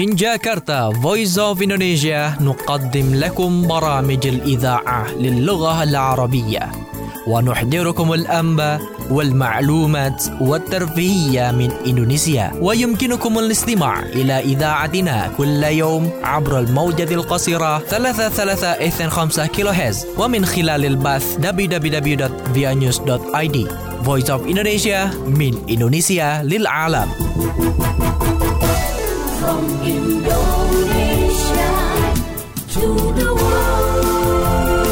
من جاكرتا Voice of Indonesia نقدم لكم برامج الإذاعة للغة العربية ونحضركم الأنباء والمعلومات والترفيهية من إندونيسيا. ويمكنكم الاستماع إلى إذاعتنا كل يوم عبر الموجة القصيرة 3325 كيلوهرتز ومن خلال البث www.vianews.id. Voice of Indonesia من إندونيسيا للعالم. From Indonesia to the world.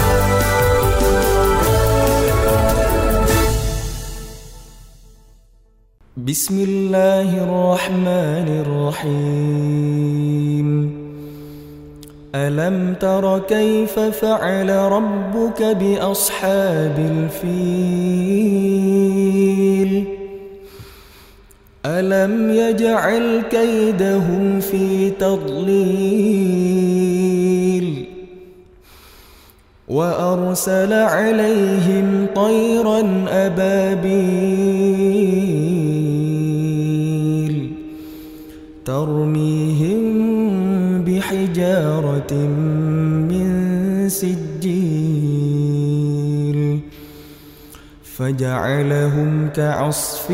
بسم الله الرحمن الرحيم. ألم تر كيف فعل ربك بأصحاب الفيل ألم يجعل كيدهم في تضليل وأرسل عليهم طيرا أبابيل ترميهم بحجارة من سجيل فجعلهم كعصف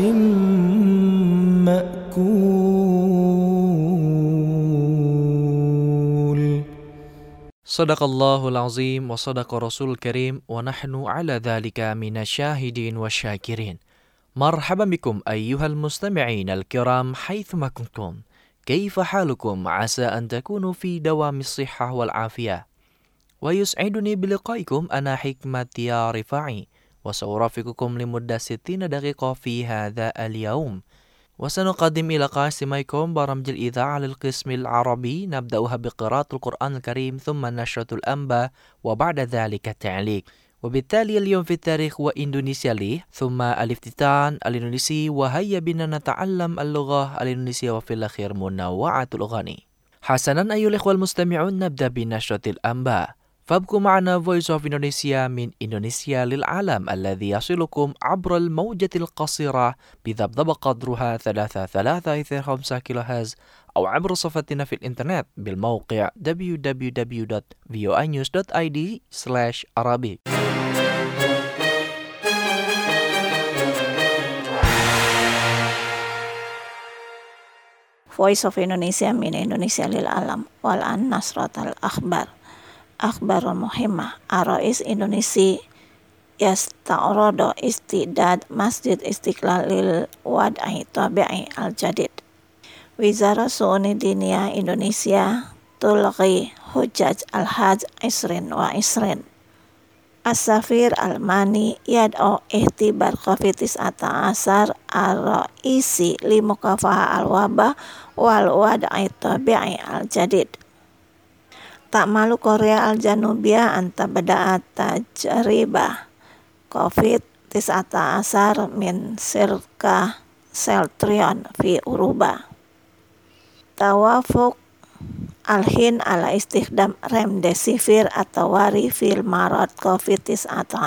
مأكول. صدق الله العظيم وصدق رسول الكريم ونحن على ذلك من الشاهدين والشاكرين. مرحبا بكم أيها المستمعين الكرام حيثما كنتم. كيف حالكم؟ عسى أن تكونوا في دوام الصحة والعافية. ويسعدني بلقائكم أنا حكمة يا رفاعي وسأرافقكم لمدة 60 دقيقة في هذا اليوم. وسنقدم إلى قاسميكم برامج الإذاعة للقسم العربي نبدأها بقراءة القرآن الكريم ثم نشرة الأنباء وبعد ذلك التعليق. وبالتالي اليوم في التاريخ وإندونيسيا لي ثم الافتتان الإندونيسي وهيا بنا نتعلم اللغة الإندونيسية وفي الأخير منوعة الأغاني. حسنا أيها الإخوة المستمعون نبدأ بنشرة الأنباء. فابقوا معنا Voice of Indonesia من إندونيسيا للعالم الذي يصلكم عبر الموجة القصيرة بذبذب قدرها 3325 كيلوهرتز أو عبر صفحتنا في الإنترنت بالموقع www.voanews.id/arabic. Voice of Indonesia min Indonesia lil alam wal an nasrat al akhbar akhbarul muhimmah Arais Indonesia yasta'radu istidad Masjid Istiqlal lil wad'i tabi'i al jadid. Wizara Su'uni Diniyah Indonesia tulghi hujjaj al hajj 20 wa 20. As-Safir Al-Mani yad'u ihtibar COVID-19 ar-ra'isi li mukafaha al-wabah wal wad'i tabi'i al-jadid. Ta'malu Korea Al-Janubiyah anta bada'at tajribah COVID-19 min sirka seltrion fi Uruba. Tawafuk Al-Hin ala istikhdam remdesivir atau wari fil marad COVID-19.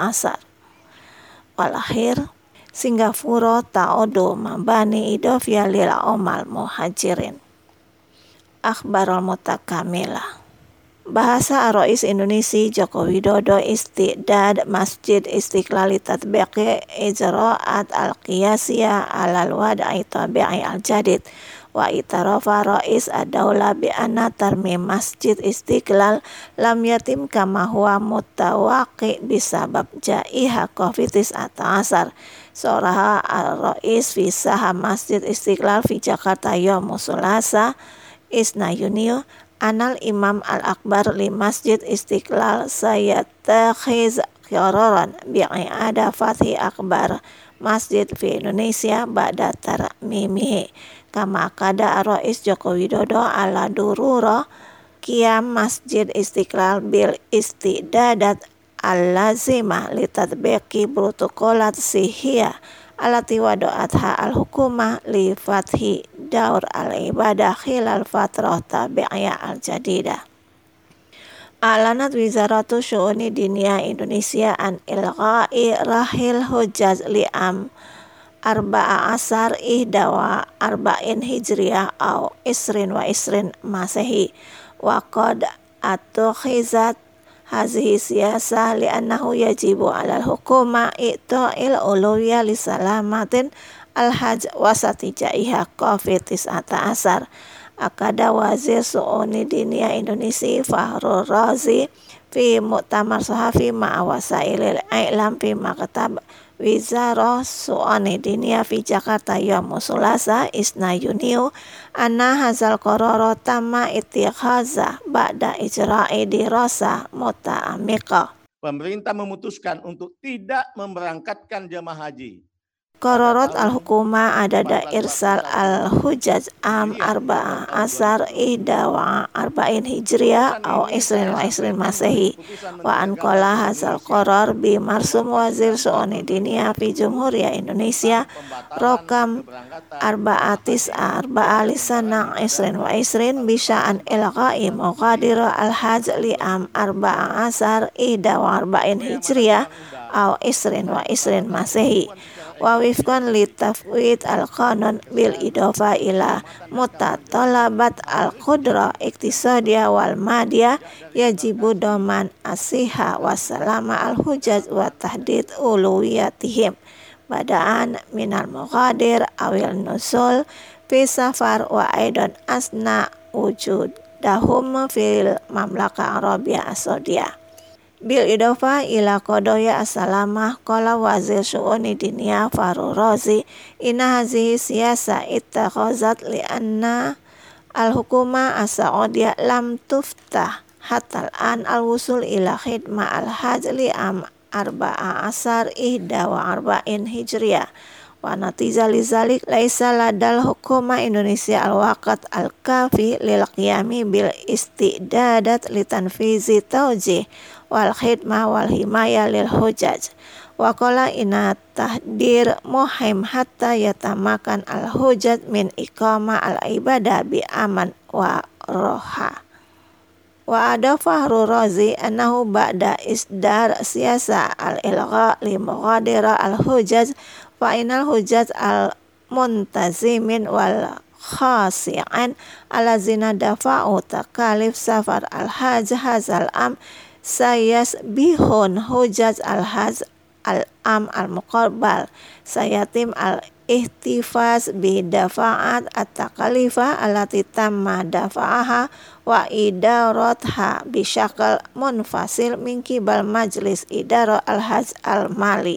Walakhir Singapura ta'udu mabani idofia lil omal muhajirin. Akhbarul mutakamilah. Bahasa Arais Indonesia Joko Widodo istidad Masjid Istiqlal tatbiqi ijra'at al-qiyasiyah alal wad'i tabi'i al-jadid wa itarafa Rais ad-Daulah bi anna tarmim Masjid Istiqlal lam yatim kama huwa mutawaqi bisabab jaiha COVID-19. Soraha al-Rais fi saham Masjid Istiqlal fi Jakarta yawm Sulasa Isna Yunio Anal Imam Al-Akbar li Masjid Istiqlal sayatakhiz qararan bi'ada fathi akbar masjid fi Indonesia ba'da tarmimihi kama kada Rais Joko Widodo ala durura qiyam Masjid Istiqlal bil istidadat al-lazimah li tatbiqi protokolat sihiyah alati wado'atha al-hukumah li fathi daur al-ibadah khilal fatrah tabi'iyah al-jadidah. Alanat Wizaratu Syu'uni Diniyah Indonesia an ilgha'i rahil hujjaz li'am arba'a asar ihda wa arba'in hijriyah au isrin wa isrin masehi wa qad atukhizat hazihi siyasah li'annahu yajibu 'alal hukuma i'ta'il uluwiyah li salamatin al-hajj wasatijaiha COVID-19. Akada Wazir Su'uni Diniyah Indonesia Fahrul Razi fi Muktamar Sahafi ma'a wasailil i'lam fi maktab Wizarah Su'uni Diniyah fi Jakarta Yaumul Sulasa Isna Yuniu anna hazal qarara tamma ittikhaza ba'da ijra'i dirasa muta'ammiqah. Pemerintah memutuskan untuk tidak memberangkatkan jemaah haji. Qararat al-hukuma adada irsal al-hujjaj am arba'a asar ihda wa arba'in hijriyah au isrin wa isrin masehi wa anqala hazal qarar bi marsum wazir su'uni diniyah fi Jumhuriyah Indonesia rokam arba'atis arba'a lisana isrin wa isrin bisya'an ilqa'i muqadira al-hajj li am arba'a asar ihda wa arba'in hijriyah au isrin wa isrin masehi wa wifqan li tafwid al-qanun bil idofa ila mutatalabat al-qudra iktisadiyah wal madiyah yajibu doman asiha wa salama al-hujjaj wa tahdid uluwiyatihim badaan minal muqadir awil nusul fi safar wa aidan asna wujudahum fil mamlaka Arabia Saudiyah. Bil idofa ila qadoya as-salamah qala wazir syu'uni diniyah Fahrul Razi inna hazihi siyasa ittakhazat li anna al-hukuma as-saudiyah lam tuftah hatta al-an al-wusul ila khidmah al-hajj li am arba'a asar ihda wa arba'in hijriyah wa natija lizalik laisa ladal hukuma Indonesia al-waqt al-kafi lil qiyami bil istidadat li tanfizi tawjih wal khidmah wal himayah lil hujjaj wa qala inna tahdir muhim hatta yatamakan al hujjaj min iqamah al ibadah bi aman wa roha wa ada Fahrul Razi annahu ba'da isdar siyasa al ilgha li mughadira al hujjaj fa inal hujjaj al muntazimin wal khasi'an alazina dafa'u takalif safar al hajj hazal am sayas bihun hujjaj al-hajj al-am al-muqabbal sayatim al-ihtifaz bidafa'at at-takalifah allati tamma dafa'aha wa idaratha bisyakal munfasil min kibal majlis idara al-hajj al-mali.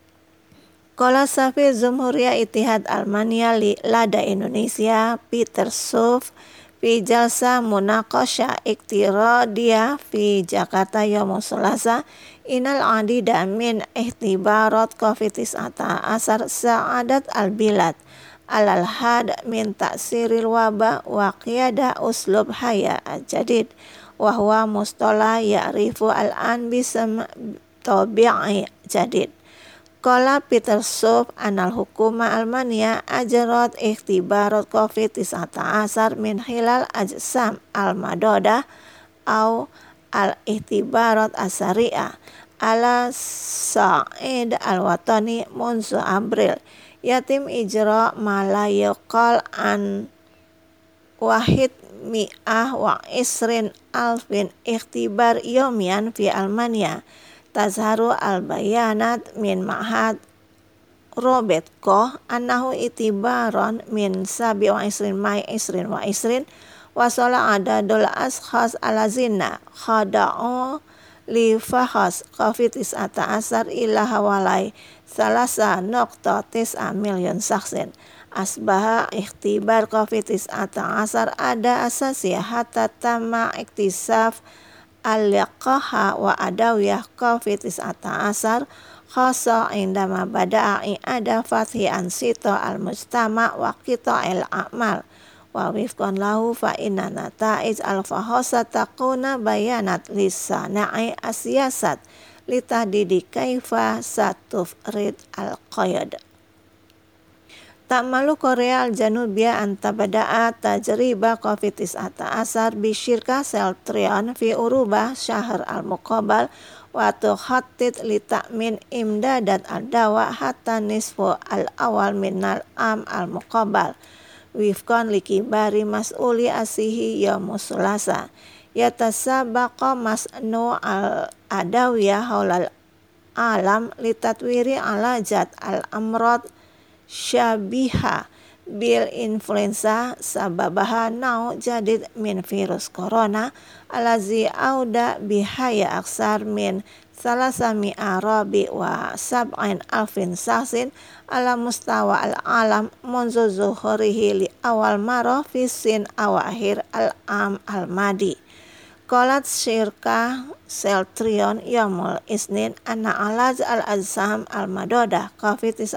Qala Safi Jumhuriyah Ittihad Almania li lada Indonesia Peter Suf fi jalsa munaqasha iktiradiyah fi Jakarta Yaumul Sulasa inal adida min ihtibarat COVID-19 sa'adat al-bilad alal had min ta'siril waba wa qiyada uslub haya jadid wa huwa mustalah ya'rifu al-an bisam tabi'i jadid. Qala Peter Suf anal hukuma Almania ajrat ikhtibarat COVID-19 min hilal ajsam al-madodah au al-ikhtibarat asari'ah ala sa'id al-watani munzu April yatim ijra malayaqal an wahid mi'ah wa isrin alfin ikhtibar yomian fi Almania tazharu al-bayanat min ma'had Robert Koch annahu itibaron min 27 Mai isrin wa isrin wasala adadul ashkhas alazina khada'u li fahas COVID-19 ila hawalai 3.9 milyon saksin asbaha ikhtibar COVID-19 ada asasiyah hatta tamma iktisaf al-liqaha wa adawiyah COVID-19 khasa indama bada'a ada fathi ansita al-mujtama wa qita'il a'mal wa wifqan lahu fa inna nata'ij al-fahasa taquna bayanat lisana'i asiyasat litahdidi kaifa satufrid al-qayad. Ta'malu Korea al-Janubiyah antabada'a tajriba COVID-19 bisyirka Celtrion fi Urubah syahr al-muqabal wa tukhattid li ta'min imdadat al-dawa hatta nisfu al-awal minal am al-muqabbal wifqan li kibari mas'uli asihi yaumus sulasa yatasabaqa masnu al-adawiyah haulal alam li tatwiri alajat al-amrad syabiha bil influenza sababaha nau jadid min virus corona alazi auda bihaya aksar min salasami arabi wa sab'in alfin saksin ala mustawa al-alam munzu zuhurihi li awal maro fisin awakhir al-am al-madi. Qalat syirka Seltrion Yomul Isnin anna alaz al-azham al-madodah COVID-19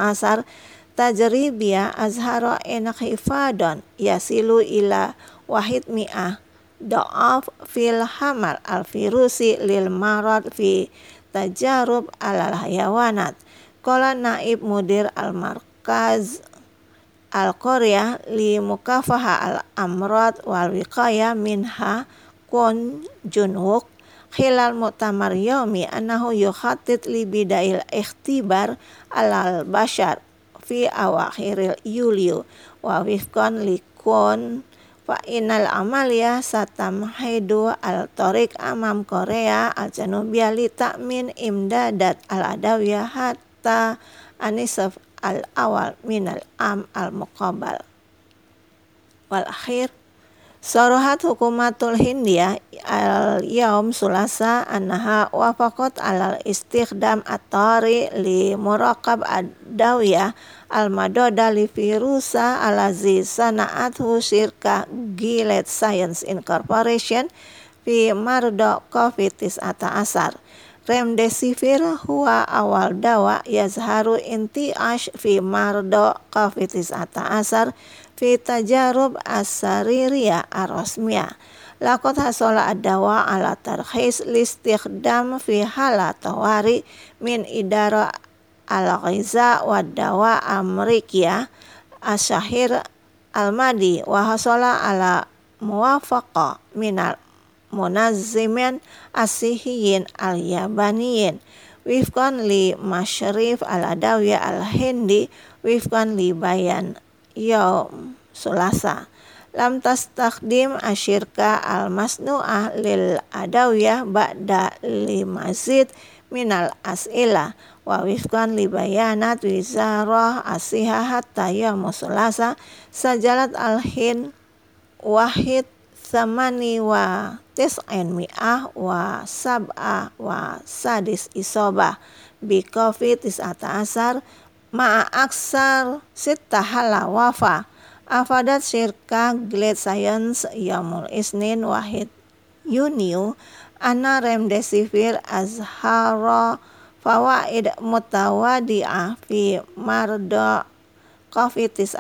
tajribiyah azhara inkhifadon yasilu ila wahid mi'ah do'af fil hamal al-virusi lil marad fi tajarub alal hayawanat. Qala naib mudir al-markaz al-Korea li mukafaha al-amrad wal wiqaya minha kun junwuk khilal mu'tamar yaumi annahu yukhattid li bidail ikhtibar alal bashar fi awakhiril Yulio wa wifqan likun fa inal amalia satamhidu al-tariq amam Korea al-Janubiyah li ta'min imdadat al-adawiyah hatta anisaf al-awal minal am al-muqabbal. Wal akhir Sorohat hukumatul Hindiyah al-yaum sulasa annaha wafaqat alal istikhdam at-tari li muraqab ad-dawiyah al-madoda li virusa alazi sana'athu syirka Gilead Science Incorporation fi mardo COVID-19. Remdesivir huwa awal dawa yazharu intiash fi mardo COVID-19 fi tajarub as-saririyah ar-rasmiyah. Laqad hasala ad-dawa ala tarkhis listikhdam fi hala tawari min idara al-ghiza wa dawa Amerikiyah asyahir al-madi wa hasala ala muwafaqa minal munazzimin asihiyin al-yabaniyin wifqan li masyrif al-adawiyah al-hindi wifqan li bayan yaum sulasa. Lam tastakhdim asyirka al-masnu'ah lil adawiyah ba'da limazid minal as'ilah wa wifqan li bayanat wizarah asiha hatta yaum sulasa sajalat al-hin wahid samani wa tis'in mi'ah wa sab'ah wa sadis isobah bi COVID-19 ma'a aksar sittahala wafa. Afadat syirka Gilead Science Yomul Isnin wahid Yuniu anna remdesivir azhara fawaid mutawadi'ah fi marda COVID-19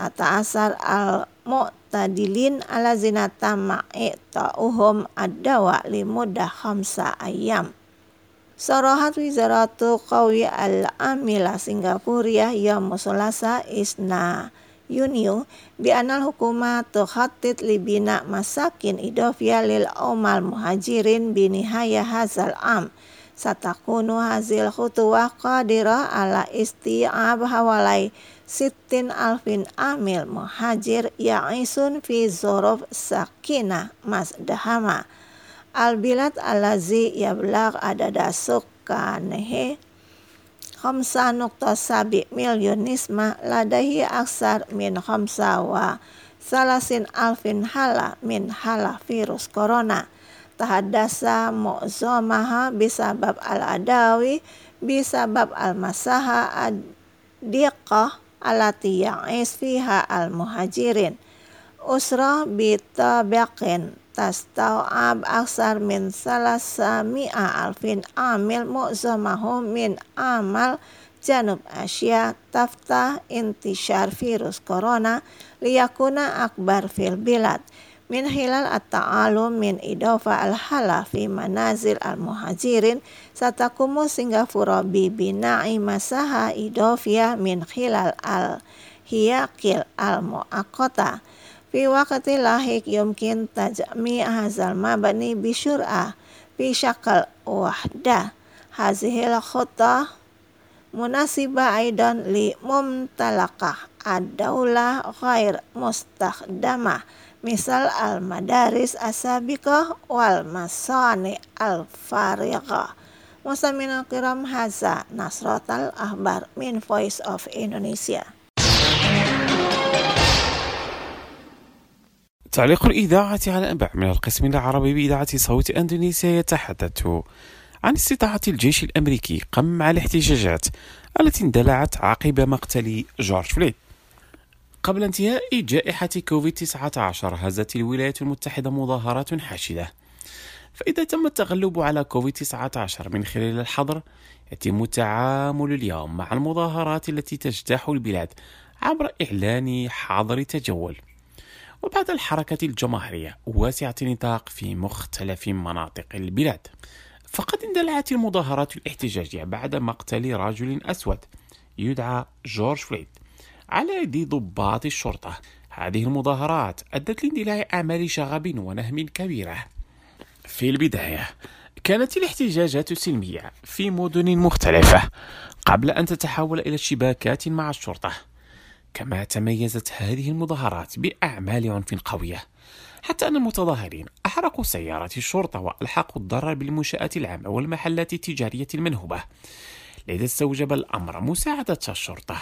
al-mu'tadilin alazina tama'ita'uhum ad-dawa limudah 5 ayam. Sorohat wizaratu qawi al-amila Singapura yaum sulasa isna Yuniu bi anal hukuma tukhattid libina masakin idofia lil umal muhajirin binihaya hazal am satakunu hazil khutuwah qadirah ala isti'ab hawalai 60,000 amil muhajir ya'isun fi zorof sakinah masdahama al-bilad alazi yablagh adada sukkanehe 5.7 milyon nismah ladahi aksar min 35 alfin hala min hala virus corona tahadasa mu'zomaha bisabab al-adawi bisabab al-masaha ad-diqah alati ya'is fiha al-muhajirin usrah bitabaqin tastau'ab aksar min 300 alfin amil mu'zamahum min amal Janub Asia taftah intishar virus corona liyakuna akbar fil bilad min hilal at-ta'alum min idofa al-hala fi manazil al-muhajirin satakumu Singapura bibina'i masaha idofiyah min hilal al-hiyakil al-mu'akota fi waqti lahik yumkin tajmi' hazal mabani bisyur'ah fi syakal wahdah Hazihil khutah munasibah aidan li mumtalakah ad-daulah ghair mustakhdamah misal al-madaris asabiqah wal masani al-fariqah. Muslimin kiram, haza Nasratal Akhbar min Voice of Indonesia. تعليق الإذاعة على أنباء من القسم العربي بإذاعة صوت أندونيسيا يتحدث عن استطاعة الجيش الأمريكي قمع الاحتجاجات التي اندلعت عقب مقتل جورج فلويد. قبل انتهاء جائحة كوفيد-19 هزت الولايات المتحدة مظاهرات حاشدة، فإذا تم التغلب على كوفيد-19 من خلال الحظر، يتم التعامل اليوم مع المظاهرات التي تجتاح البلاد عبر إعلان حظر تجول. وبعد الحركة الجماهيرية واسعة النطاق في مختلف مناطق البلاد، فقد اندلعت المظاهرات الاحتجاجية بعد مقتل رجل أسود يدعى جورج فلويد على يد ضباط الشرطة. هذه المظاهرات أدت لاندلاع أعمال شغب ونهم كبيرة. في البداية كانت الاحتجاجات سلمية في مدن مختلفة قبل أن تتحول إلى اشتباكات مع الشرطة، كما تميزت هذه المظاهرات بأعمال عنف قوية، حتى أن المتظاهرين أحرقوا سيارات الشرطة وألحقوا الضرر بالمنشآت العامة والمحلات التجارية المنهوبة، لذا استوجب الأمر مساعدة الشرطة.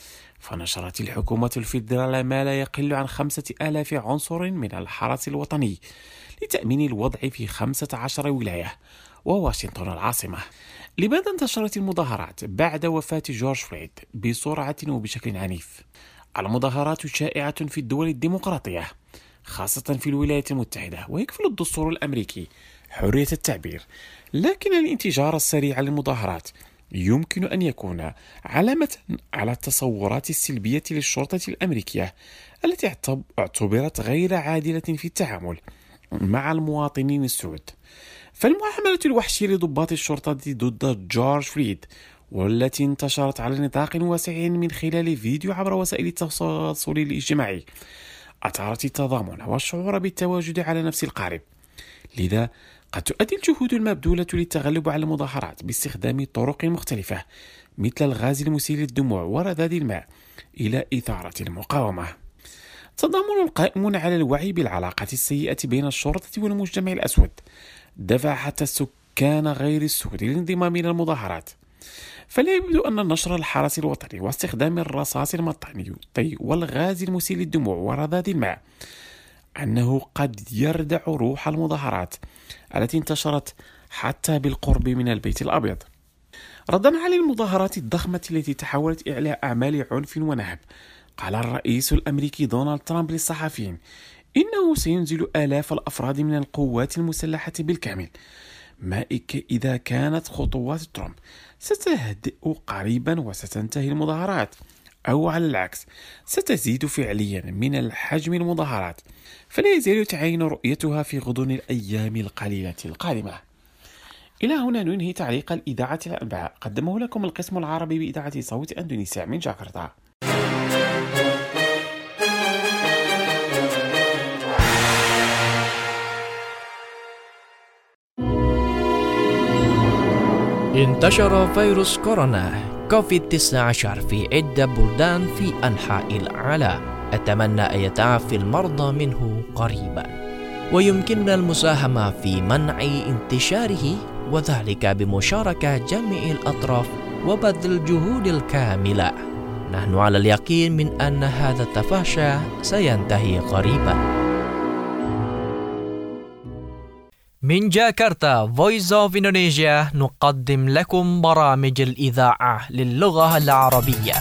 فنشرت الحكومة الفيدرالية ما لا يقل عن 5000 عنصر من الحرس الوطني لتأمين الوضع في 15 ولاية وواشنطن العاصمة. لماذا انتشرت المظاهرات بعد وفاة جورج فلويد بسرعة وبشكل عنيف؟ المظاهرات شائعة في الدول الديمقراطية، خاصة في الولايات المتحدة، ويكفل الدستور الأمريكي حرية التعبير، لكن الانتشار السريع للمظاهرات يمكن أن يكون علامة على التصورات السلبية للشرطة الأمريكية التي اعتبرت غير عادلة في التعامل مع المواطنين السود. فالمعاملة الوحشية لضباط الشرطة ضد جورج فلويد، والتي انتشرت على نطاق واسع من خلال فيديو عبر وسائل التواصل الاجتماعي، أثارت التضامن والشعور بالتواجد على نفس القارب. لذا قد تؤدي الجهود المبذولة للتغلب على المظاهرات باستخدام طرق مختلفة مثل الغاز المسيل للدموع ورذاذ الماء إلى إثارة المقاومة. تضامن القائمون على الوعي بالعلاقات السيئة بين الشرطة والمجتمع الأسود دفع حتى السكان غير السود للانضمام إلى المظاهرات. فلا يبدو أن نشر الحرس الوطني واستخدام الرصاص المطعني والغاز المسيل للدموع ورذاذ الماء أنه قد يردع روح المظاهرات التي انتشرت حتى بالقرب من البيت الأبيض. ردا على المظاهرات الضخمة التي تحولت إلى أعمال عنف ونهب، قال الرئيس الأمريكي دونالد ترامب للصحفيين إنه سينزل آلاف الأفراد من القوات المسلحة بالكامل، ما إذا كانت خطوات ترامب ستهدئ قريبا وستنتهي المظاهرات، أو على العكس ستزيد فعليا من الحجم المظاهرات، فلا يزال تعين رؤيتها في غضون الأيام القليلة القادمة. إلى هنا ننهي تعليق الإذاعة الأنباء، قدمه لكم القسم العربي بإذاعة صوت أندونيسيا من جاكرتا. انتشر فيروس كورونا كوفيد-19 في عدة بلدان في أنحاء العالم. أتمنى أن يتعافى المرضى منه قريبا، ويمكننا المساهمة في منع انتشاره، وذلك بمشاركة جميع الأطراف وبذل الجهود الكاملة. نحن على اليقين من أن هذا التفشي سينتهي قريبا. من جاكرتا Voice of Indonesia نقدم لكم برامج الإذاعة للغة العربية.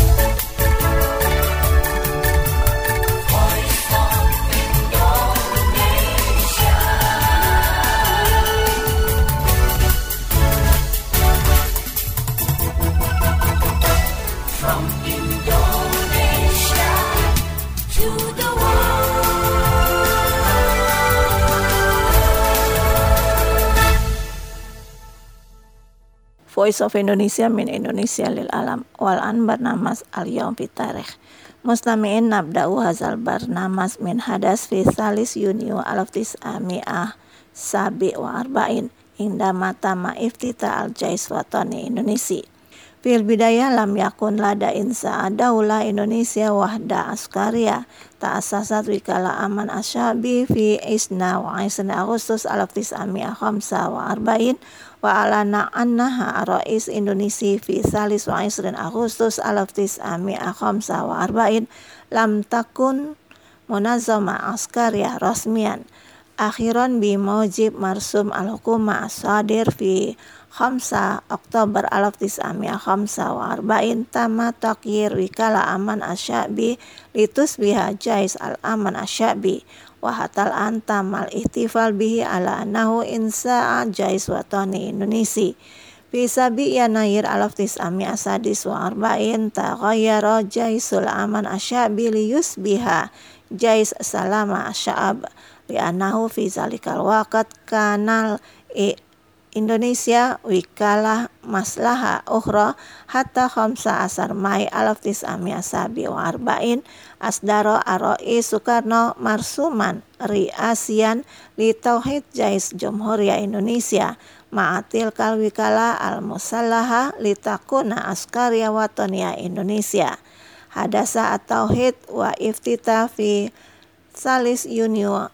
Voice of Indonesia min Indonesia lil alam wal an barnamas al yawm fi tarikh. Mustami'in nabda'u hazal barnamas min hadas fi salis Yunio 1947 indama tama iftita al-jais watani Indonesia. Fil bidayah lam yakun lada insa daulah Indonesia wahda askaria ta'asasat wikala aman asyabi fi isna wa isna Agustus 1945 wa alana annaha rais Indonesia fi salis wa isrin Agustus 1945 lam takun munazama askaria rasmian akhiran bi mujib marsum al-hukuma sadir fi 5 Oktober 1945 tama takyir wikala aman asyabi litusbiha jais al-aman asyabi wa hatal antamal ihtifal bihi ala annahu insa'a jais watani Indonesia fi sabi Yanair 1946 taghayyara jaisul aman asyabi liyusbiha jais salama asyab li'annahu fi zalikal waqt kanal Indonesia wikalah maslaha ukhra hatta 15 Mai 1947 asdaro Ar-Rais Soekarno marsuman riasian li tauhid jais Jumhuriyah Indonesia ma'atil kal wikalah al-musallaha li takuna askaria watoniyah Indonesia hadasa at-tauhid wa iftita fi salis Yunio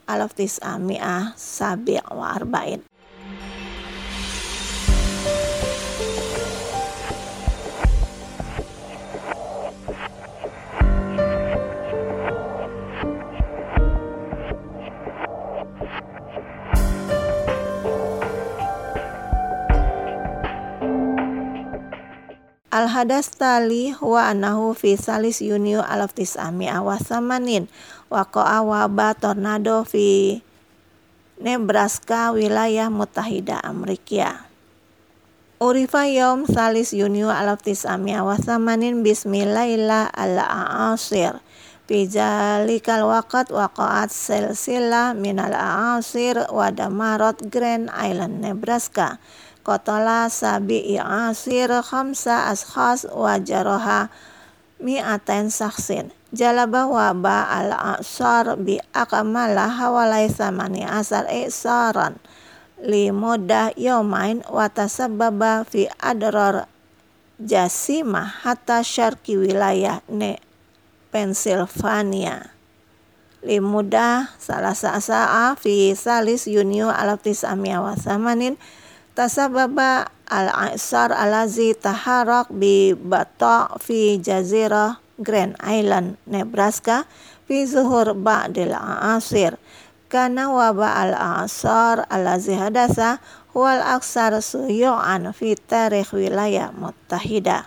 1947. Al-hadas tali huwa anahu fi salis Yunio 1980 waqa'a wabah tornado fi Nebraska wilayah Mutahida Amerika. Urifa yaum salis Yunio 1980 bismillahillah al-a'asir fi zalikal waqt waqa'at silsilah minal a'asir wa damarat Grand Island Nebraska qatala sabi'i asir 5 ashkhas wa jaraha 200 shakhsin jalaba waba al-a'sar bi akmala hawalai 18 isaran li mudah yaumain wa tasabbaba fi adrar jasimah hatta syarqi wilayah Pennsylvania li mudah sa'a fi salis Yunio 1980 tasababa al-a'sar alazi taharak bi bata fi jazirah Grand Island Nebraska fi zuhur ba'dil a'asir kana waba al-a'sar alazi hadasa huwal aksar suyu'an fi tarikh wilayah Muttahida.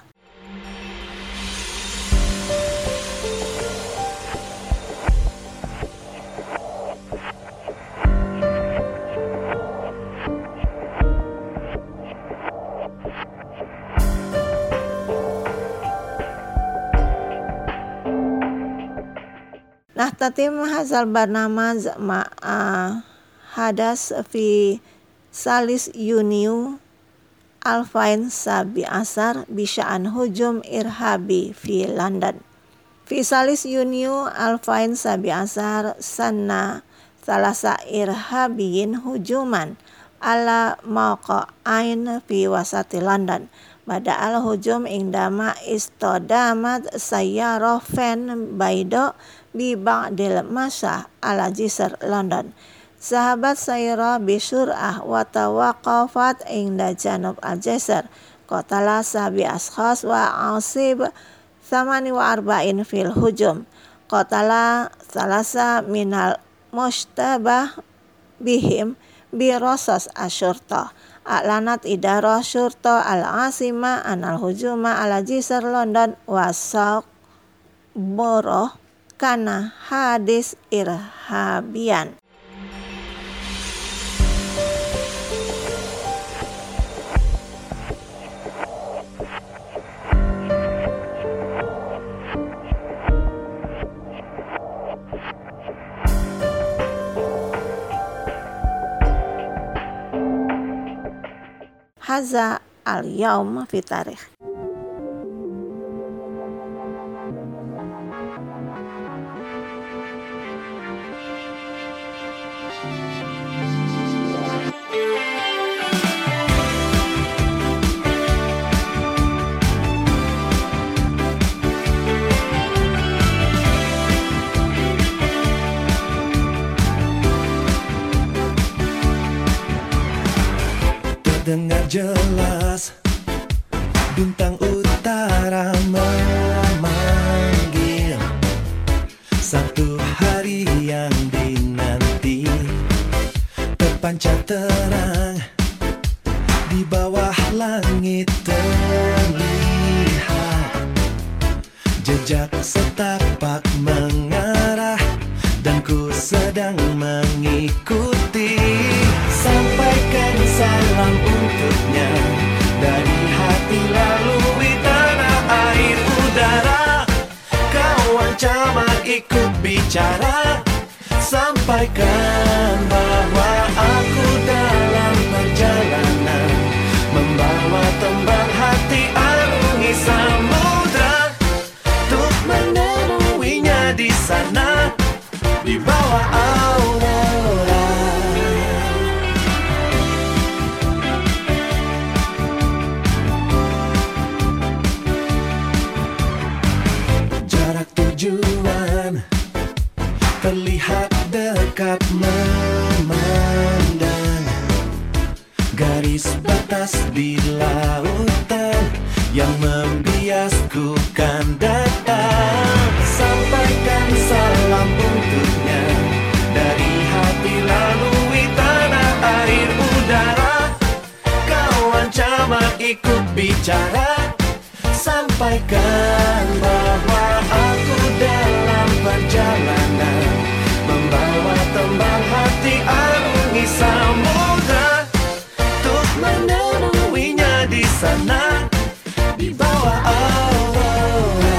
Nahtatim hazal barnamaz ma'a hadas fi salis Yunio alfain sabi asar bisya'an hujum irhabi fi London. Fi salis Yunio alfain sabi asar sanna salasa irhabiyin hujuman ala maqa'ain fi wasati London. Bada al-hujum indama istodamat sayyarah fan baydo bi ba'dil masah ala jisr London. Sahabat sayyarah bisur'ah wa tawaqafat inda janub al-jisr. Qatala sabi ashkhas wa asib 48 fil hujum. Qatala salasa minal mustabah bihim bi rosas asyurta. A'lanat idarah syurta al-asima anal hujuma ala jisr London wasaq boroh kana hadis irhabian. Haza al-yaum fi tarikh. Terdengar jelas bintang utara memanggil, satu hari yang dinanti terpancar terang di bawah langit. Terlihat jejak setapak mengarah dan ku sedang mengikuti. Sampaikan salam untuknya dari hati lalui tanah air udara. Kawan camar ikut bicara, sampaikan bahwa aku dalam perjalanan membawa tembang hati arungi samudra untuk menemuinya di sana di bawah aurora. Jarak tujuan terlihat dekat memandang, garis batas di lautan yang membiasku kan datang. Sampaikan salam untuknya dari hati lalui tanah air udara. Kawan camar ikut bicara, sampaikan bahwa aku dalam perjalanan membawa tembang hati arungi samudra untuk menemuinya di sana di bawah aurora.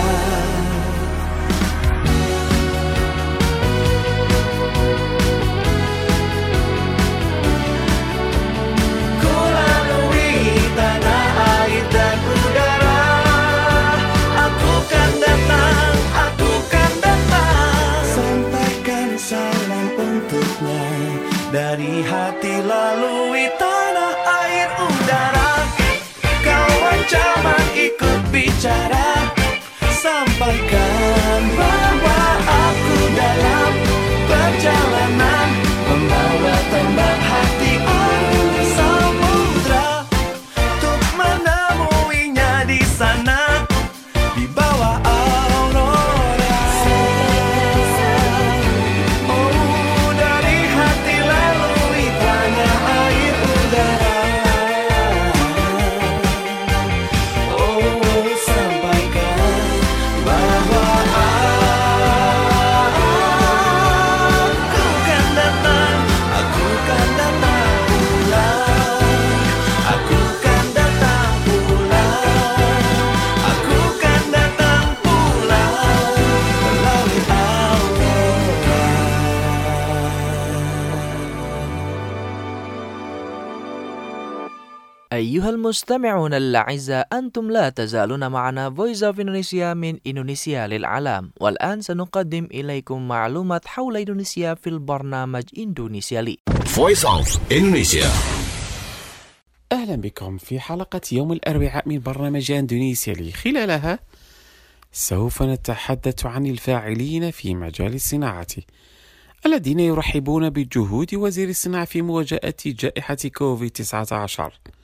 Ku lalui tanah air dan udara. Aku kan datang, aku kan datang. Sampaikan salam untuknya dari hati lalui tanah air udara. Kawan camar ikut bicara, sampaikan bahwa aku dalam perjalanan membawa tembang hati arungi samudra untuk menemuinya di sana di bawah aurora. Oh, dari hati lalui tanah air udara. Oh, sampaikan bahwa aku kan datang pulang. Aku kan datang pulang. Aku kan datang pulang melalui aurora. أيها المستمعون الأعزاء، أنتم لا تزالون معنا Voice of Indonesia من إندونيسيا للعالم. والآن سنقدم إليكم معلومات حول إندونيسيا في البرنامج إندونيسيا لي. Voice of Indonesia. أهلا بكم في حلقة يوم الأربعاء من برنامج إندونيسيا لي. خلالها سوف نتحدث عن الفاعلين في مجال الصناعة الذين يرحبون بجهود وزير الصناعة في مواجهة جائحة كوفيد-19.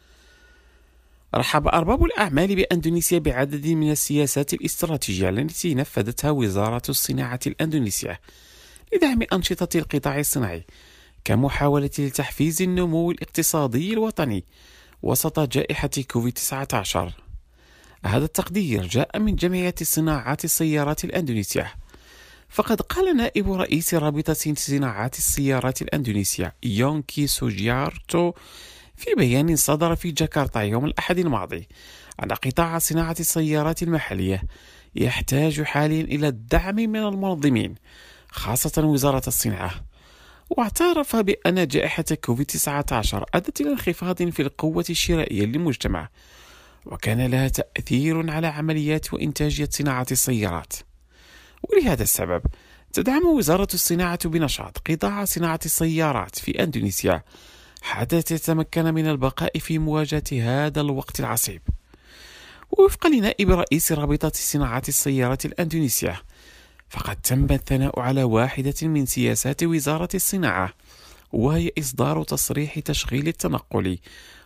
رحب أرباب الأعمال بأندونيسيا بعدد من السياسات الاستراتيجية التي نفذتها وزارة الصناعة الأندونيسية لدعم أنشطة القطاع الصناعي كمحاولة لتحفيز النمو الاقتصادي الوطني وسط جائحة كوفيد-19. هذا التقدير جاء من جمعية صناعات السيارات الأندونيسية، فقد قال نائب رئيس رابطة صناعات السيارات الأندونيسية يونكي سوجيارتو في بيان صدر في جاكرتا يوم الأحد الماضي أن قطاع صناعة السيارات المحلية يحتاج حاليا إلى الدعم من المنظمين خاصة وزارة الصناعة. واعترف بأن جائحة كوفيد-19 أدت إلى انخفاض في القوة الشرائية للمجتمع وكان لها تأثير على عمليات وإنتاجية صناعة السيارات. ولهذا السبب تدعم وزارة الصناعة بنشاط قطاع صناعة السيارات في أندونيسيا حتى تتمكن من البقاء في مواجهة هذا الوقت العصيب. ووفقا لنائب رئيس رابطة صناعات السيارات الأندونيسية، فقد تم الثناء على واحدة من سياسات وزارة الصناعة، وهي إصدار تصريح تشغيل التنقل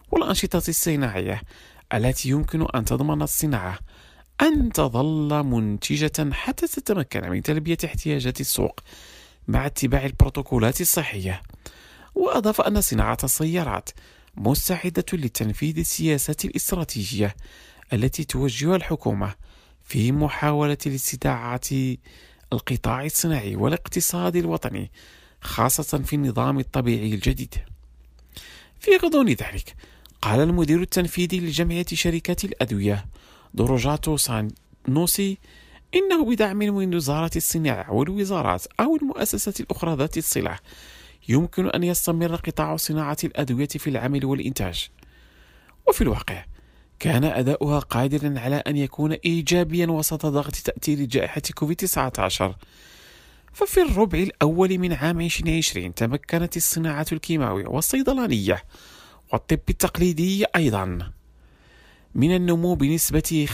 والأنشطة الصناعية التي يمكن أن تضمن الصناعة أن تظل منتجة حتى تتمكن من تلبية احتياجات السوق مع اتباع البروتوكولات الصحية. وأضاف أن صناعة السيارات مستعدة لتنفيذ السياسات الاستراتيجية التي توجهها الحكومة في محاولة لاستدعاء القطاع الصناعي والاقتصادي الوطني، خاصة في النظام الطبيعي الجديد. في غضون ذلك، قال المدير التنفيذي لجمعية شركات الأدوية دروجاتو سانوسي إنه بدعم من وزارة الصناعة والوزارات أو المؤسسات الأخرى ذات الصلة يمكن أن يستمر قطاع صناعة الأدوية في العمل والإنتاج. وفي الواقع كان أداؤها قادرا على أن يكون إيجابيا وسط ضغط تأثير جائحة كوفيد-19. ففي الربع الأول من عام 2020 تمكنت الصناعة الكيماوية والصيدلانية والطب التقليدي أيضا من النمو بنسبة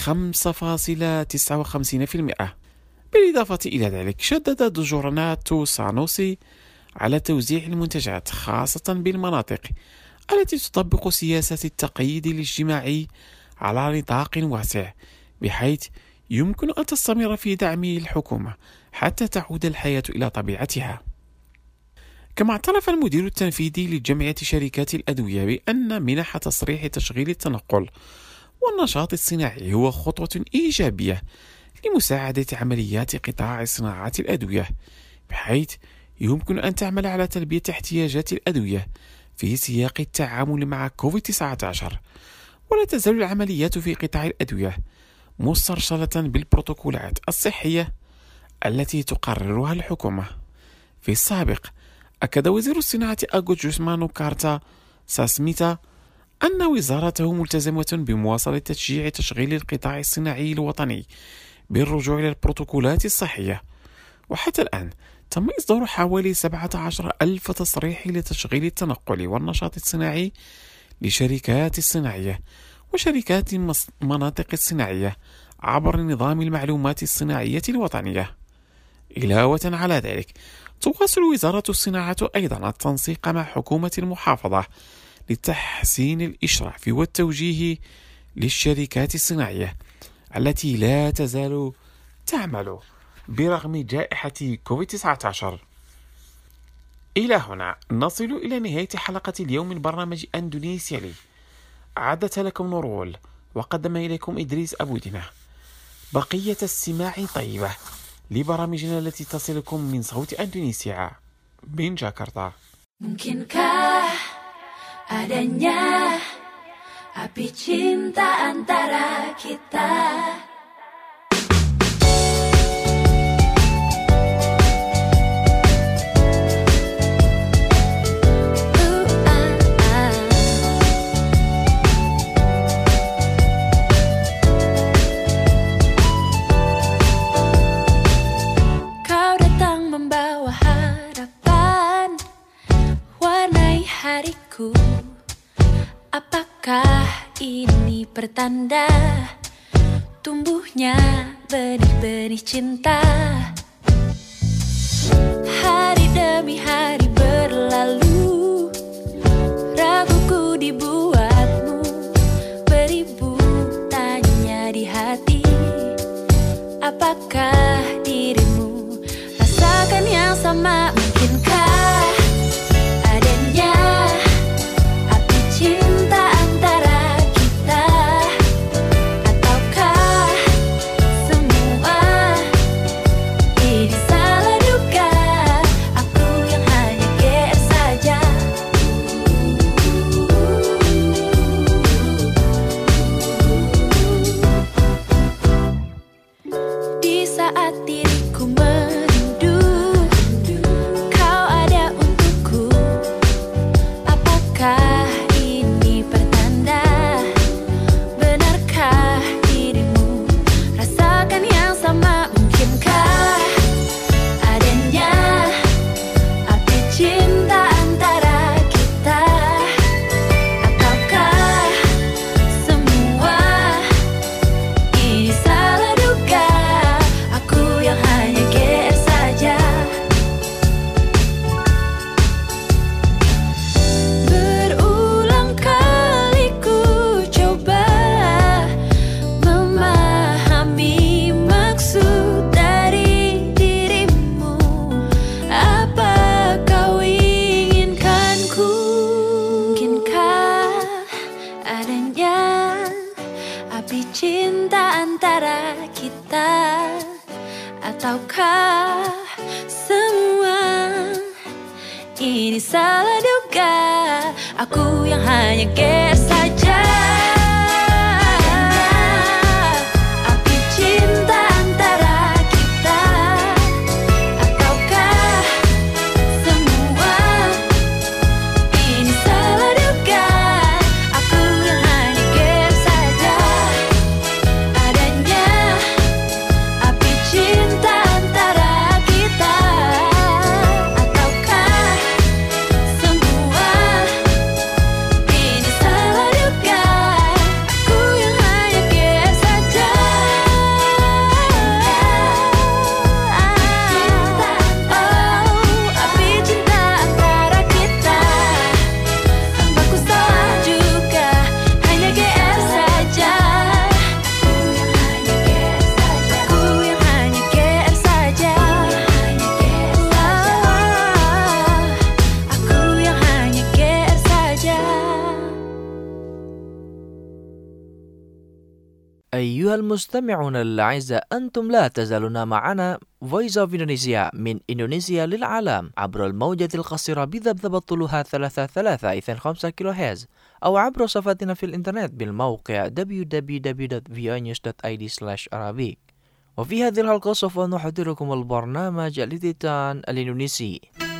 5.59%. بالإضافة إلى ذلك، شدد دجورناتو سانوسي على توزيع المنتجات خاصة بالمناطق التي تطبق سياسة التقييد الاجتماعي على نطاق واسع، بحيث يمكن أن تستمر في دعم الحكومة حتى تعود الحياة إلى طبيعتها. كما اعترف المدير التنفيذي لجمعية شركات الأدوية بأن منح تصريح تشغيل التنقل والنشاط الصناعي هو خطوة إيجابية لمساعدة عمليات قطاع صناعة الأدوية، بحيث يمكن أن تعمل على تلبية احتياجات الأدوية في سياق التعامل مع كوفيد-19. ولا تزال العمليات في قطاع الأدوية مسترشلة بالبروتوكولات الصحية التي تقررها الحكومة. في السابق، أكد وزير الصناعة أغو جوسمانو كارتا ساسميتا أن وزارته ملتزمة بمواصلة تشجيع تشغيل القطاع الصناعي الوطني بالرجوع إلى البروتوكولات الصحية. وحتى الآن تم إصدار حوالي 17,000 تصريح لتشغيل التنقل والنشاط الصناعي لشركات الصناعية وشركات المناطق الصناعية عبر نظام المعلومات الصناعية الوطنية. علاوة على ذلك، تواصل وزارة الصناعة أيضا التنسيق مع حكومة المحافظة لتحسين الإشراف والتوجيه للشركات الصناعية التي لا تزال تعمل برغم جائحة كوفيد-19. إلى هنا نصل إلى نهاية حلقة اليوم من برنامج أندونيسيا لي. أعدتها لكم نورول وقدم إليكم إدريس أبودنا. بقية السماع طيبة لبرامجنا التي تصلكم من صوت أندونيسيا من جاكرتا. Mungkinkah adanya api cinta antara kita? Kau datang membawa harapan, warnai hariku. Apakah ini pertanda tumbuhnya benih-benih cinta? Hari demi hari berlalu, raguku dibuatmu, beribu tanya di hati. Apakah dirimu rasakan yang sama? Mungkinkah adanya api cinta antara kita? Ataukah semua ini salah duga? Aku yang hanya GR saja. Di saat diriku merindu, kau antara kita, ataukah semua ini salah duga? Aku yang hanya GR saja. Api cinta antara kita, ataukah semua ini salah duga? Aku yang hanya GR saja. Adanya api cinta antara kita, ataukah semua ini salah duga? Aku yang hanya GR saja. Api cinta antara kita, hambaku salah juga, hanya GR saja. Aku yang hanya GR saja. Aku yang hanya GR saja. أيها المستمعون الأعزاء، أنتم لا تزالون معنا Voice of Indonesia من إندونيسيا للعالم عبر الموجة القصيرة بذبذبة طولها 33.5 كيلوهرتز، أو عبر صفحتنا في الإنترنت بالموقع www.voanews.id/arabic. وفي هذه الحلقة سوف نحضركم البرنامج الإتيان الإندونيسي.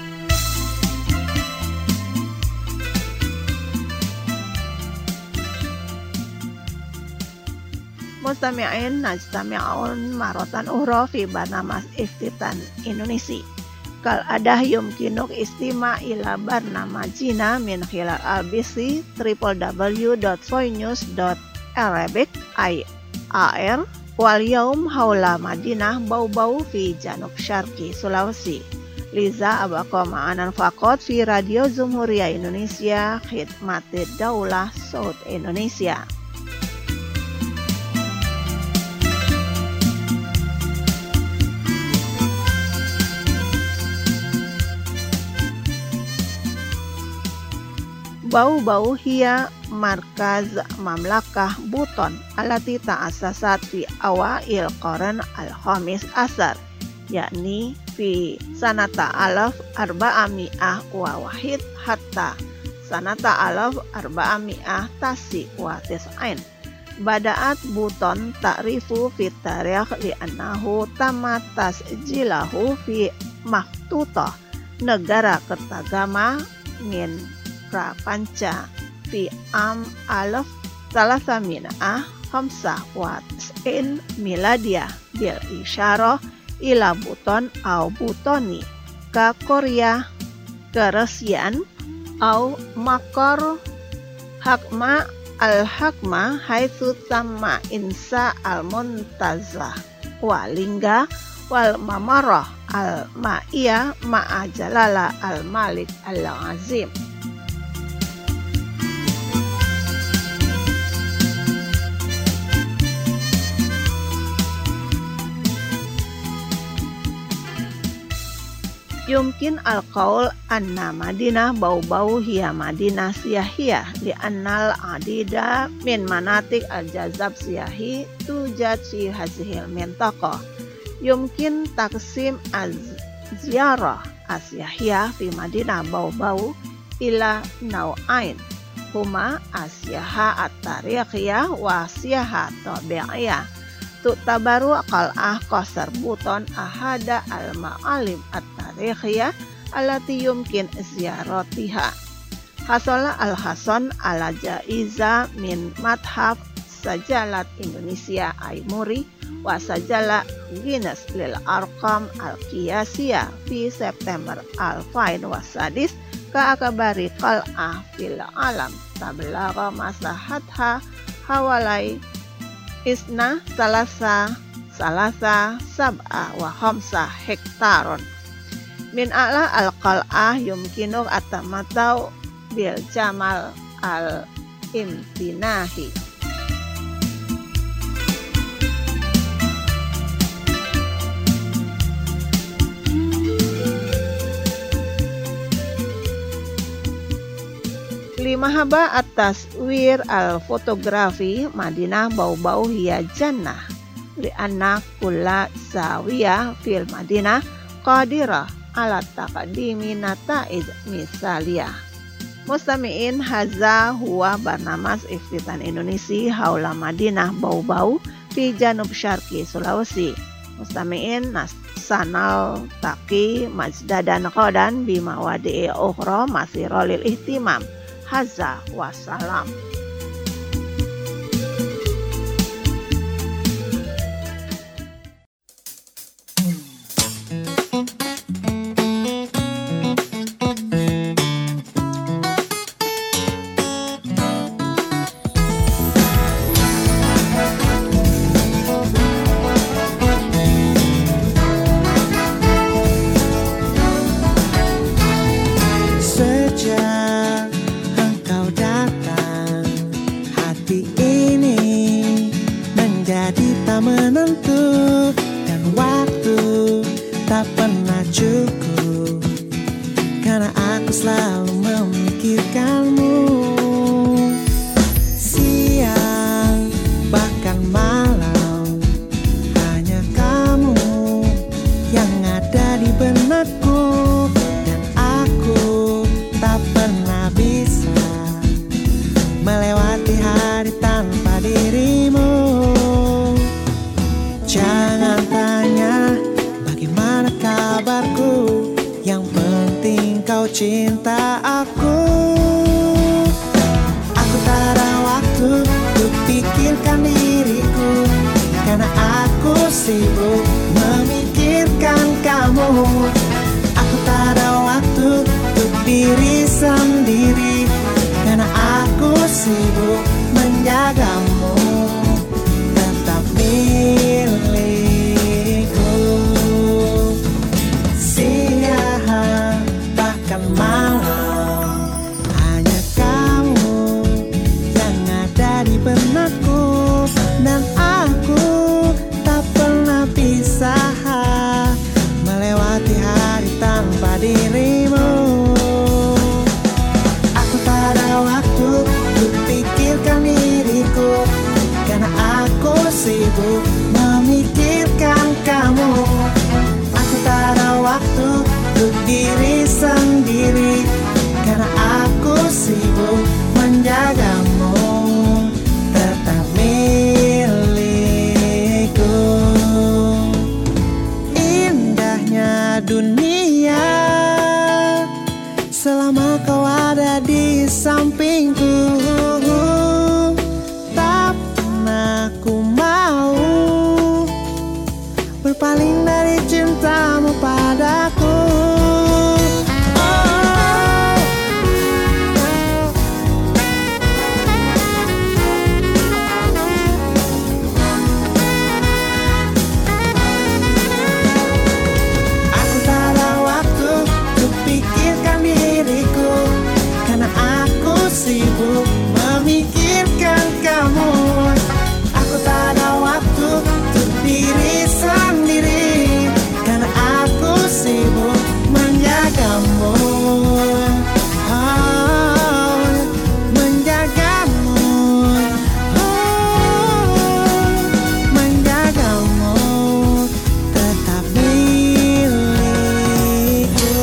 Mustami'in najtami'un maratan uhra fi barnamas Iftitan Indonesia. Kal adah yumkinuk istima ila barnamajina min khilal albisi www.voinews.arabic IR wal yaum haula Madinah bau-bau fi janub syarqi Sulawesi. Liza abaqo ma'anan faqat fi Radio Jumhuriyah Indonesia khidmatid daulah Saud Indonesia. Bau-bau hiya markaz mamlakah Buton alati ta'assasat fi awail qaran al-khamis asar, yakni fi sanata alaf arba'ami'ah wa wahid hatta sanata alaf arba'ami'ah tasi wa tis'ain. Bada'at Buton ta'rifu fi tarikh li'annahu tamat tasjilahu fi maktutah negara Kertagama min Prapanca fi am alaf salasamina'ah khamsah wa tis'in miladiyah bil isyarah ila Buton au Butoni ka Korea Keresian au makor hakma al-hakma haitsu tamma insa al-muntazah wa lingga wal mamarah al-ma'iyah ma'a jalala al-malik al-azim. Yumkin al-qaul anna Madinah bau-bau hiya Madinah siyahiyah li'annal adida min manatik al-jazab siyahi tujad fi hazihil mintaqah. Yumkin taksim az-ziyarah as-siyahiyah fi Madinah bau-bau ila naw'ain huma as-siyaha at-tarikhiyah wa siyaha tabi'iyah. Tu'tabaru qal'ah Qasar Buton ahada al-ma'alim at-tarikhiyah allati yumkin ziyaratiha. Hasala al-Hasan ala jaiza min madhab sajalat Indonesia Aimuri wa sajala Guinness lil Arqam al-Qiyasiyah fi September al-Fain wasadis ka akabari qal'ah fil alam tablaga masahatha hawalai isna salasa sab'a wa khamsa hektaron. Min a'la al-qal'ah yumkinu atamatau bil jamal al-imtinahi. Fi mahaba atas wir al-fotografi Madinah bau-bau hiya jannah. Li'anna kulla zawiyah fil Madinah qadirah ala taqdimi nata'id misaliyah. Mustami'in haza huwa barnamas iftitan Indonesia haula Madinah bau-bau fi janub syarqi Sulawesi. Mustami'in sanal taqi majdadan qadan bima wadi'i ukhra masira lil ihtimam. Haza wassalam. Cinta aku tak ada waktu untuk pikirkan diriku, karena aku sibuk memikirkan kamu. Aku tak ada waktu untuk diri sendiri, karena aku sibuk menjagamu. Tetap milikku. Siang bahkan malam, hanya kamu yang ada di benakku, dan aku tak pernah bisa melewati hari tanpa dirimu. Aku tak ada waktu untuk pikirkan diriku, karena aku sibuk memikirkan kamu. Aku tak ada waktu untuk diri sendiri, karena aku sibuk menjagamu. Tetap milikku. Indahnya dunia selama kau ada di sampingku. Tak pernah ku mau berpaling dari cintamu padaku. Sibuk memikirkan kamu. Aku tak ada waktu untuk diri sendiri, karena aku sibuk menjagamu. Menjagamu, menjagamu. Tetap milikku.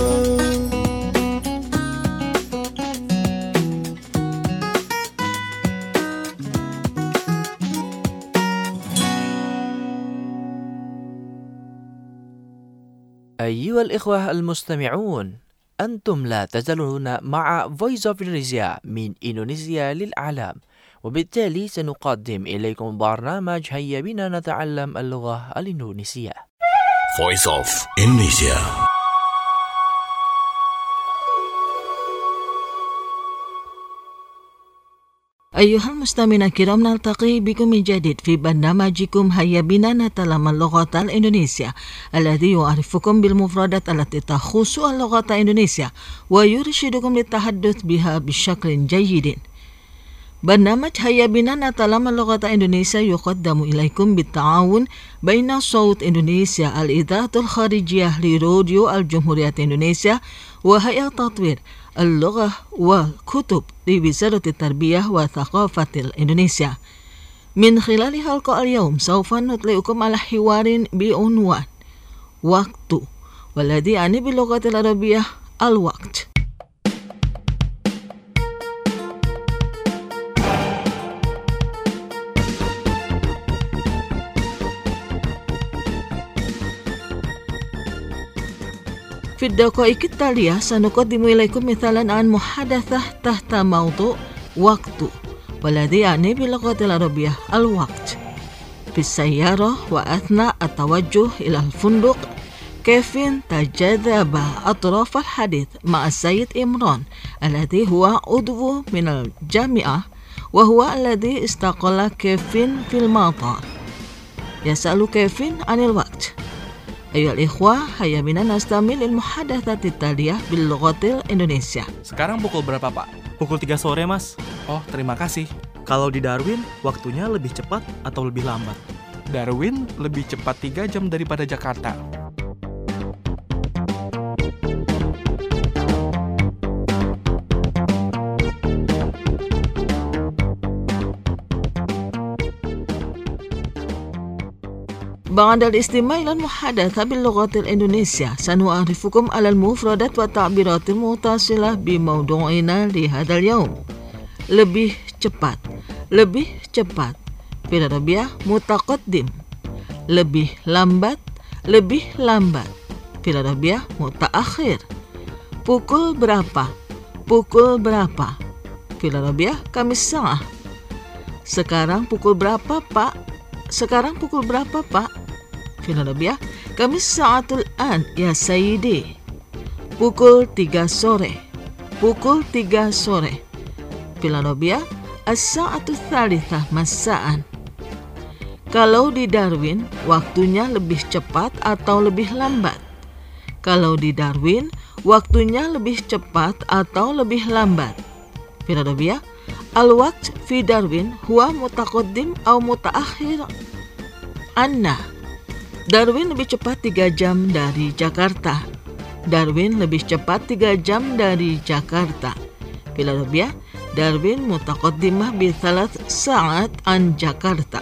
أيها الإخوة المستمعون، أنتم لا تزالون مع Voice of Indonesia من إندونيسيا للعالم، وبالتالي سنقدم إليكم برنامج هيا بنا نتعلم اللغة الإندونيسية. Voice of Indonesia. أيها المستمعين الكرام، نلتقي بكم من جديد في برنامجكم هيا بنا نتعلم اللغة الإندونيسية، الذي يعرفكم بالمفردات التي تخص اللغة الإندونيسية ويرشدكم للتحدث بها بشكل جيد. برنامج هيا بنا نتعلم اللغة الإندونيسية يقدم إليكم بالتعاون بين صوت إندونيسيا الإذاعة الخارجية لراديو الجمهورية إندونيسيا وهيئة تطوير اللغة والكتب لوزارة التربية وثقافة الإندونيسيا. من خلال حلقة اليوم سوف نطلعكم على حوار بعنوان وقت، والذي يعني باللغة العربية الوقت. في الدقائق التالية سنقدم إليكم مثالا عن محادثة تحت موضوع وقت، والذي يعني باللغة العربية الوقت. في السيارة وأثناء التوجه إلى الفندق، كيفين تجاذب أطراف الحديث مع السيد إمران الذي هو عضو من الجامعة، وهو الذي استقل كيفين في المطار. يسأل كيفين عن الوقت. أيها الإخوة، هيا bina nastami lil muhadatsat التالية باللغة الإندونيسية. Sekarang pukul berapa, Pak? Pukul 3 sore, Mas. Oh, terima kasih. Kalau di Darwin, waktunya lebih cepat atau lebih lambat? Darwin lebih cepat 3 jam daripada Jakarta. بعد الاستماع إلى المحادثة باللغة الإندونيسية سنعرفكم على المفردات والتعبيرات المتصلة بموضوعنا لهذا اليوم. lebih cepat, lebih cepat. في العربية متقدم. lebih lambat, lebih lambat. في العربية متأخر. pukul berapa, pukul berapa. في العربية كم الساعة. sekarang pukul berapa, Pak? sekarang pukul berapa, Pak? في العربية كم الساعة الآن يا سيدي. pukul 3 sore, pukul 3 sore. في العربية الساعة الثالثة مساء. Kalau di Darwin, waktunya lebih cepat atau lebih lambat? Kalau di Darwin, waktunya lebih cepat atau lebih lambat? في العربية الوقت في داروين هو متقدم أو متأخر عنه. Darwin lebih cepat 3 jam dari Jakarta. Darwin lebih cepat 3 jam dari Jakarta. في العربية داروين متقدمة ب3 ساعات عن جاكرتا.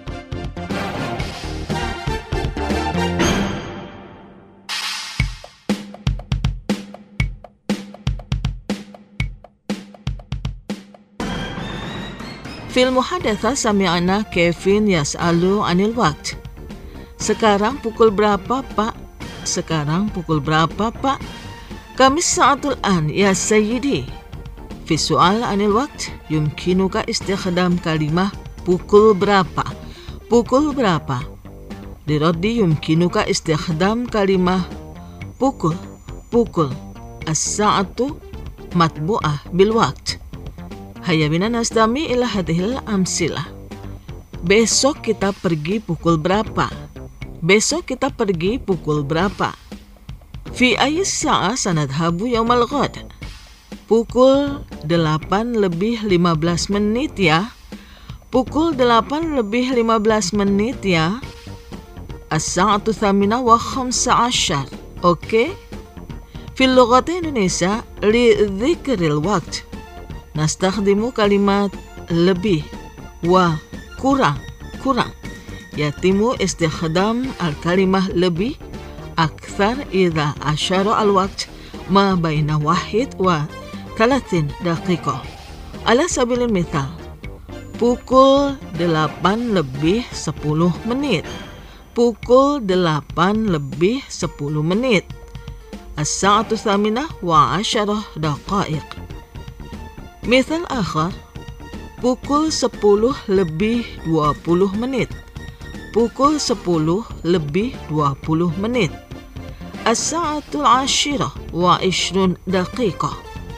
في المحادثة سمعنا كيفين يسأل عن الوقت. Sekarang pukul berapa, Pak? Sekarang pukul berapa, Pak? كم الساعة الآن يا سيدي. في السؤال عن الوقت يمكنك استخدام كلمة pukul berapa. pukul berapa. للرد يمكنك استخدام كلمة pukul. pukul. الساعة مطبوعة بالوقت. هيا بنا نستمع إلى هذه الأمثلة. Besok kita pergi pukul berapa? Besok kita pergi pukul berapa? في أي ساعة سنذهب يوم الغد. Pukul 8 lebih 15 menit ya. Pukul 8 lebih 15 menit ya. الساعة 8:15. Oke? في اللغة الإندونيسية لذكر الوقت نستخدم كلمات lebih وkurang. kurang. يتم استخدام الكلمة lebih أكثر إذا أشار الوقت ما بين 1 و30 دقيقة. على سبيل المثال pukul 8 lebih 10 menit. Pukul 8 lebih 10 menit. الساعة 8:10 دقائق. مثال آخر pukul 10 lebih 20 menit. Pukul 10 lebih 20 menit. الساعة 10:20 دقيقة.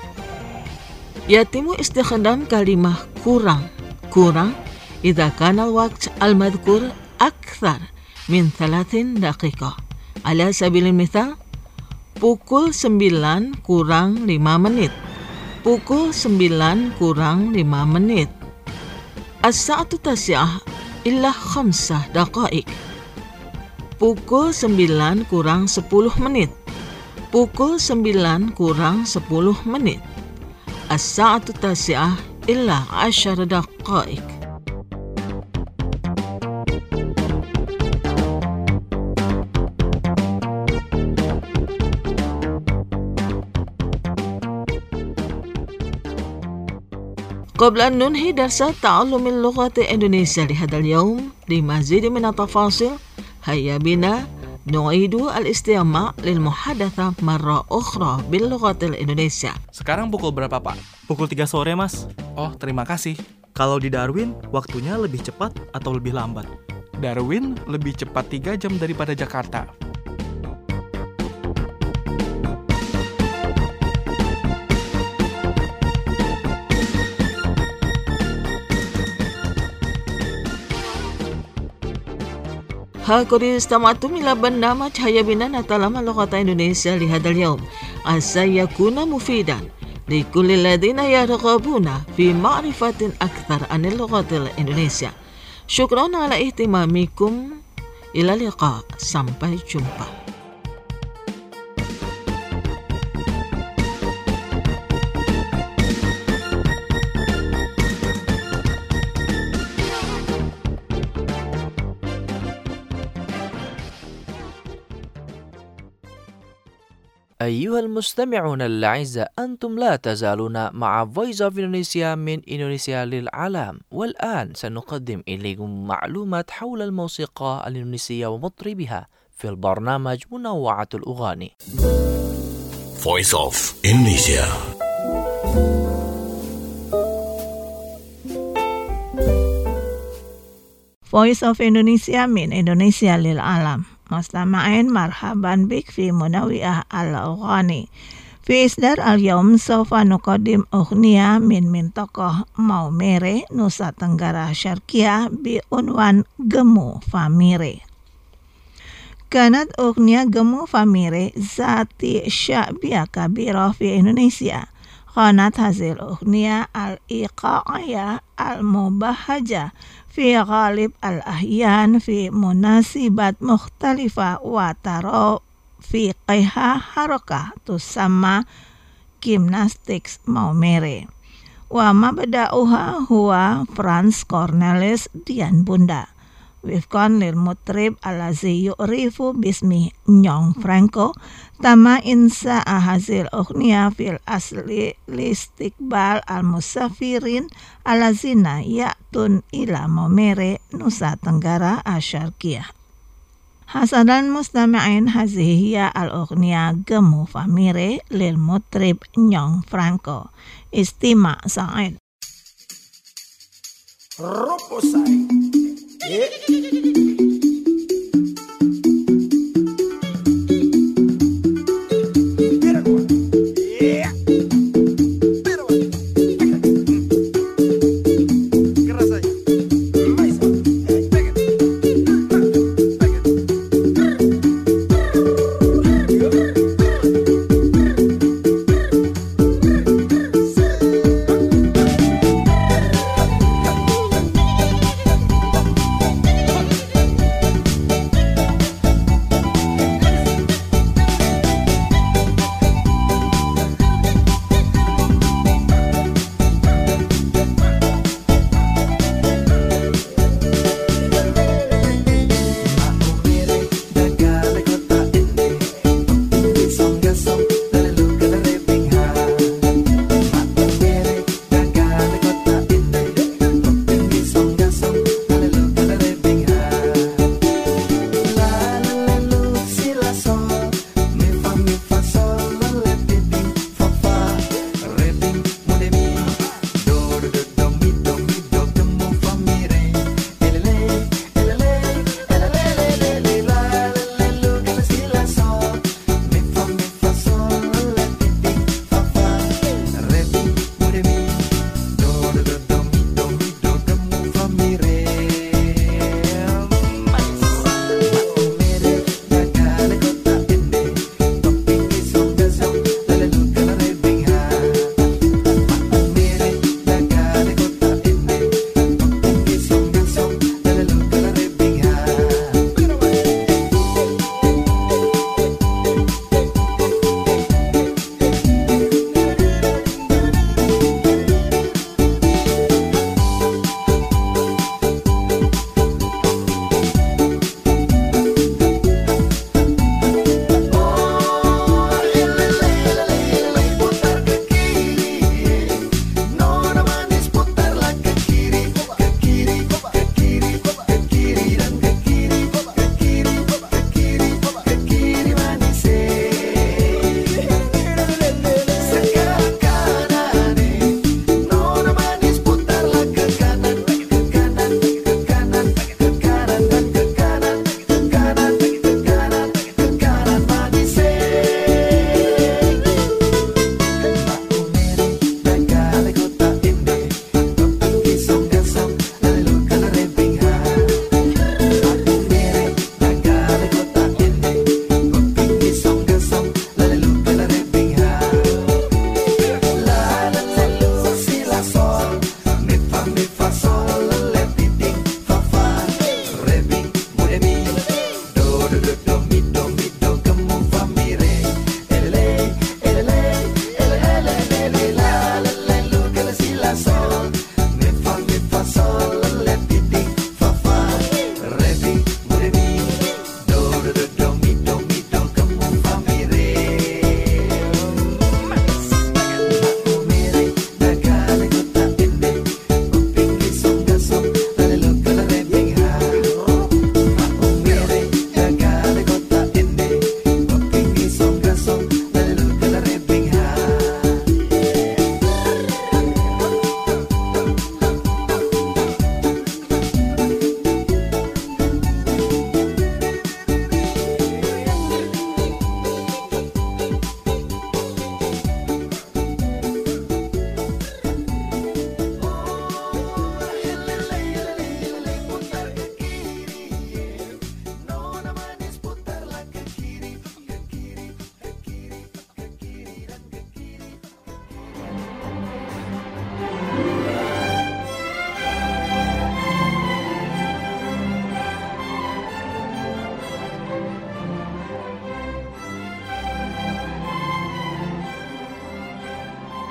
يتم استخدام كلمة kurang. kurang إذا كان الوقت المذكور أكثر من 30 دقيقة. على سبيل المثال pukul 9 kurang 5 menit. Pukul 9 kurang 5 menit. الساعة 9:05 دقائق. Pukul 9 kurang 10 menit. pukul 9 kurang 10 menit. As-sa'atu tasi'ah illa 10 daqaik. قبل أن ننهي درس تعلم اللغة الإندونيسية لهذا اليوم لمزيد من التفاصيل هيا بنا نعيد الاستماع للمحادثة مرة أخرى باللغة الإندونيسية. Sekarang pukul berapa, Pak? Pukul 3 sore, Mas. Oh, terima kasih. Kalau di Darwin, waktunya lebih cepat atau lebih lambat? Darwin lebih cepat 3 jam daripada Jakarta. هاكذا استمعتم إلى برنامج هيا بنا نتعلم اللغة الإندونيسية لهذا اليوم. عسى يكون مفيدا لكل الذين يرغبون في معرفة أكثر عن اللغة الإندونيسية. شكرا على اهتمامكم. إلى اللقاء. Sampai jumpa. أيها المستمعون الأعزاء، أنتم لا تزالون مع Voice of Indonesia من إندونيسيا للعالم، والآن سنقدم إليكم معلومات حول الموسيقى الإندونيسية ومطربها في البرنامج منوعة الأغاني. Voice of Indonesia. Voice of Indonesia من إندونيسيا للعالم. مستمعين مرحبا بك في منوعة الأغاني. في إصدار اليوم سوف نقدم أغنية من منطقة Maumere Nusa Tenggara Syarqiyah بعنوان Gemu Famire. كانت أغنية Gemu Famire ذات شعبية كبيرة في إندونيسيا. كانت هذه الأغنية الإيقاعية المبهجة في غالب الأحيان في مناسبات مختلفة وترى في فيها حركة تسمى جيمناستكس Maumere. ومبدأها هو فرانس كورنيليوس ديان بوندا وفقا للمطرب الذي يعرف باسم نيون فرانكو. تم إنشاء هذه الأغنية في الأصل لاستقبال المسافرين الذين يأتون إلى Maumere نوسا تنغرا الشرقية. حسنا المستمعين، هذه هي الأغنية Gemu Famire للمطرب نيون فرانكو. استماع سعيد.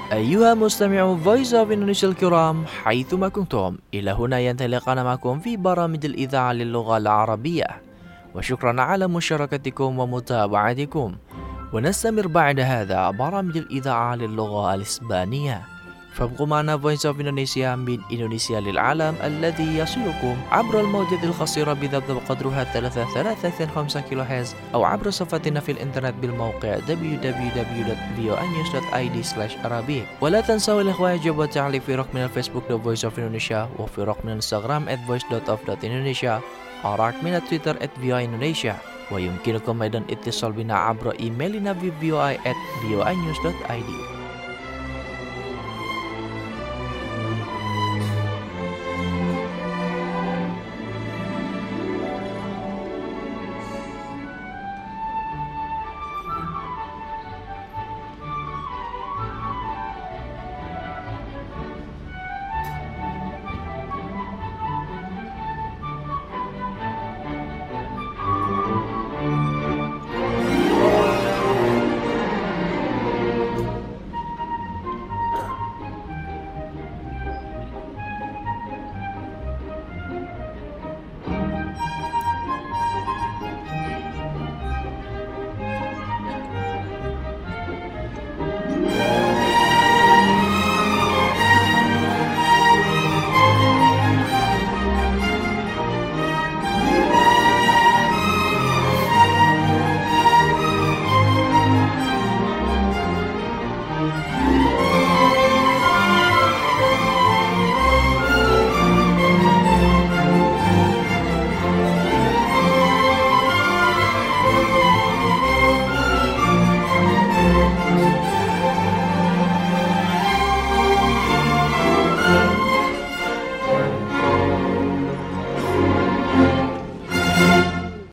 أيها مستمعو Voice of Indonesia الكرام حيثما كنتم، إلى هنا ينتهي لقاءنا معكم في برامج الإذاعة للغة العربية، وشكرا على مشاركتكم ومتابعتكم. ونستمر بعد هذا برامج الإذاعة للغة الإسبانية، فابقوا معنا Voice of Indonesia من إندونيسيا للعالم الذي يصلكم عبر الموجات القصيرة بضبط قدرها 3.325 كيلوهرتز أو عبر صفحتنا في الإنترنت بالموقع www.voanews.id/arabic. ولا تنسوا الإخوة الإعجاب والتعليق في رقمنا الفيسبوك The Voice of Indonesia، وفي رقمنا الانستغرام @voice.of.indonesia، ورقمنا تويتر @voaindonesia. ويمكنكم أيضا اتصال بنا عبر إيميلنا في voi@voanews.id.